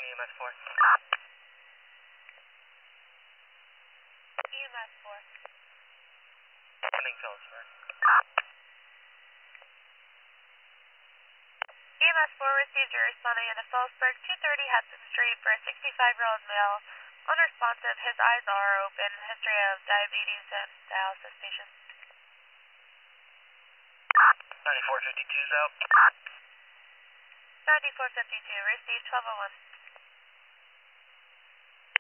EMS 4. EMS 4. Sending Phillipsburg. EMS 4 received a responding into Phillipsburg, 230 Hudson Street for a 65-year-old male. Unresponsive, his eyes are open, history of diabetes and dialysis patient. 9452's out. 9452, received 1201.